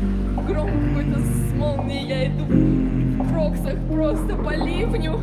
гром какой-то с молнией, я иду в кроксах просто по ливню.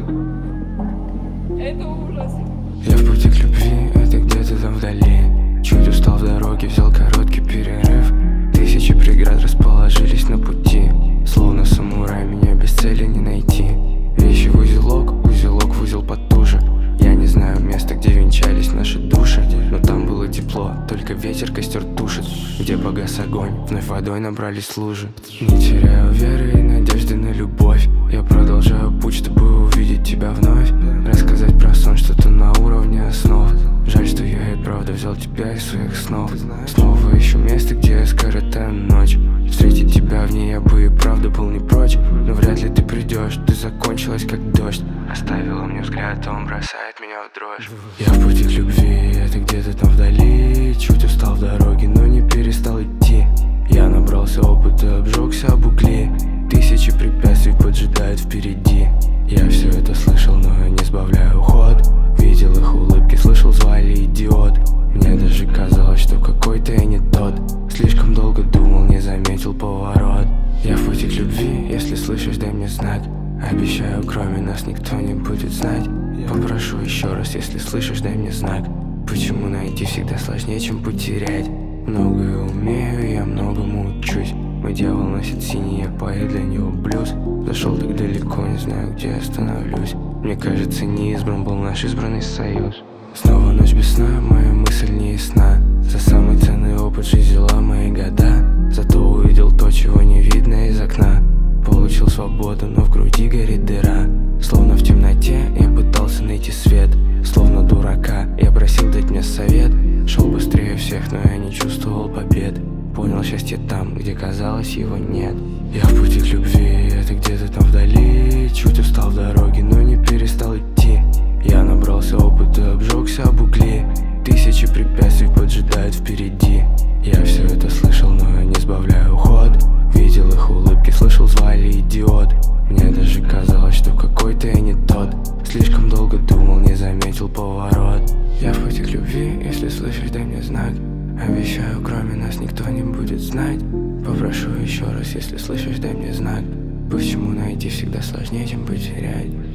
Это ужас. Я в пути к любви, это где-то там вдали. Чуть устал в дороге, взял короткий перерыв. Тысячи преград расположились на пути. Словно самурай, меня без цели не найти. Вещи в узелок, узелок в узел потуже. Я не знаю места, где венчались наши души, но там было тепло, только ветер костер тушит. Где погас огонь, вновь водой набрались лужи. Не теряю веры и надежды на любовь. Я продолжаю путь, чтобы увидеть тебя вновь. Рассказать про сон, что-то на уровне основ. Жаль, что я и правда взял тебя из своих снов. Снова ищу место, где я скоротаю ночь. Встретить тебя в ней я бы и правда был не прочь. Но вряд ли ты придешь, ты закончилась как дождь. Оставила мне взгляд, а он бросает меня в дрожь. Я в пути к любви, это где-то там вдали. Чуть устал в дороге, но не перестал идти. Я набрался опыта, обжегся об угли. Тысячи препятствий поджидают впереди. Я все это слышал, но я не сбавляю ход. Видел их улыбки, слышал, звали идиот. Мне даже казалось, что какой-то я не тот. Слишком долго думал, не заметил поворот. Я в пути к любви, если слышишь, дай мне знак. Обещаю, кроме нас никто не будет знать. Попрошу еще раз, если слышишь, дай мне знак. Почему найти всегда сложнее, чем потерять? Многое умею, я многому учусь. Мой дьявол носит синий, я поэт, для него блюз. Зашел так далеко, не знаю, где остановлюсь. Мне кажется, не избран был наш избранный союз. Снова ночь без сна, моя мысль не ясна. За самый ценный опыт жизнь взяла мои года. Зато увидел то, чего не видно из окна. Получил свободу, но в груди горит дыра. Словно в темноте я пытался найти свет. Словно дурака я просил дать мне совет. Шел быстрее всех, но я не чувствовал побед. Понял счастье там, где казалось его нет. Я в пути к любви, это где-то там вдали. Чуть устал в дороге, но не перестал идти. Я набрался опыта, обжегся об угли. Тысячи препятствий поджидают впереди. Я все это слышал, но я не сбавляю ход. Видел их улыбки, слышал, звали идиот. Мне даже казалось, что какой-то я не тот. Слишком долго думал, не заметил поворот. Я в пути к любви, если слышишь, дай мне знак. Обещаю, кроме нас никто не будет знать. Попрошу еще раз, если слышишь, дай мне знак. Почему найти всегда сложнее, чем потерять?